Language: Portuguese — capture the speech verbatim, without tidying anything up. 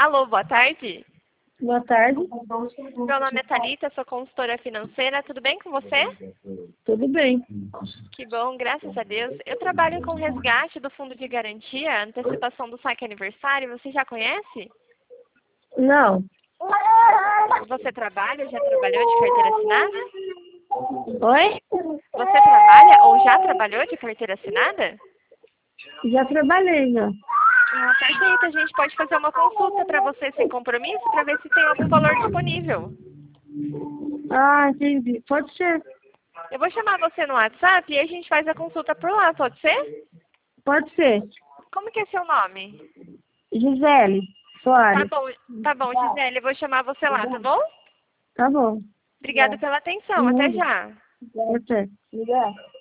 Alô, boa tarde. Boa tarde. Meu nome é Thalita, sou consultora financeira. Tudo bem com você? Tudo bem. Que bom, graças a Deus. Eu trabalho com resgate do fundo de garantia, antecipação do saque aniversário. Você já conhece? Não. Você trabalha, já trabalhou de carteira assinada? Oi? Você trabalha ou já trabalhou de carteira assinada? Já trabalhei, já. Ah, perfeito. A gente pode fazer uma consulta para você sem compromisso para ver se tem algum valor disponível. Ah, entendi. Pode ser. Eu vou chamar você no WhatsApp e a gente faz a consulta por lá, pode ser? Pode ser. Como que é seu nome? Gisele Tá Soares. bom, tá bom, Gisele, eu vou chamar você lá, tá bom? Tá bom. Obrigada pela atenção, até já. Pode ser.